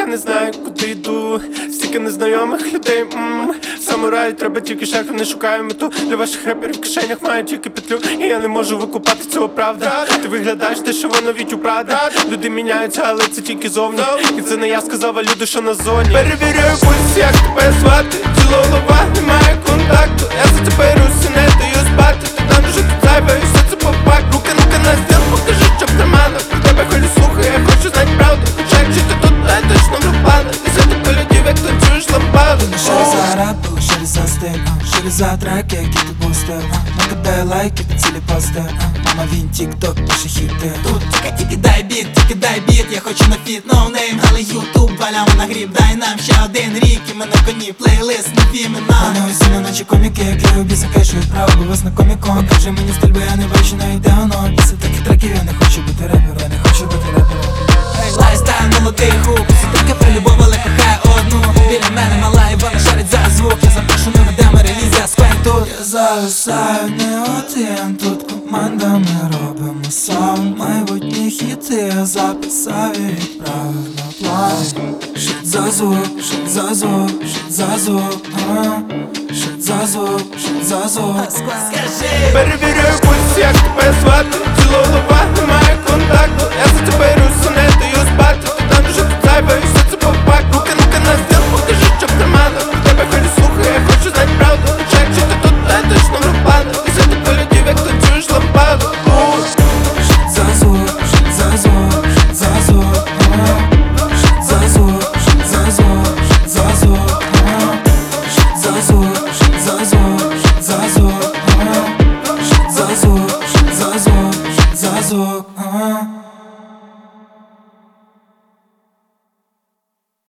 я не знаю, куди йду. Стільки незнайомих людей, самураю, треба тільки шахи, не шукаю мету. Для ваших реперів в кишенях маю тільки петлю. І я не можу викупати цього, правда. Ти виглядаєш дешево навіть у Прада. Люди міняються, але це тільки зовні. І це не я сказав, а люди, що на зоні. Перевіряю пульс, як тебе звати. Тіло голова, немає контакту. Я за тебе руси, не даю спати. Ти там вже тут зайве, і все це попак. Руки на стіл, покажи, що в карманах. Про тебе хвилю слухаю, я хочу знати правду. Хоча якщо ти тут, дай точно пропаде. І за тебе людей, як танцюєш лампаду. Через рап, через стиль, через трек, який ти пустив. На тебе лайки, під цілі пости. Мама, він тік-ток, пише хіти. Тут тільки дай біт, я хочу на фіт, ноунейм, але ютуб валямо на гріб. Дай нам ще один рік, і ми на коні, плейлист, нові імена. Вони усі на ночі коміки, як я обіцяю, кешують право, бо вас на комікон. Кажи мені стиль, бо я не бачу, не йде воно. Після таких треків я не хочу бути репером, я не хочу бути репером. Лайфстайл молодий хук, це таке про любов, але кохає одну. Біля мене мала і вона шарить за звук. Я запишу на демо реліз, я сквень тут. Я зависаю не один, тут командами робимо саунд. Майбутні хіти я записав і відправив на план. Шит за звук, шит за звук, шит за звук, шит за звук, шит за звук. Скажи, перевіряю пульс, як тебе звати. Тіло голова, немає контакту. Я за тебе руси, не даю спати. Ти там вже тут зайве, і все це попак. Руки на стіл, покажи, що в карманах. Про тебе хвилю слухаю, я хочу знати правду. Хоча якщо ти тут, дай точно пропаде. І за тебе людей, як танцюєш лампаду. Шит за звук, шит за звук, шит за звук, шит за звук, шит за звук, шит за звук, шит за звук, шит за звук, шит за звук, шит за звук, шит за звук, шит за звук.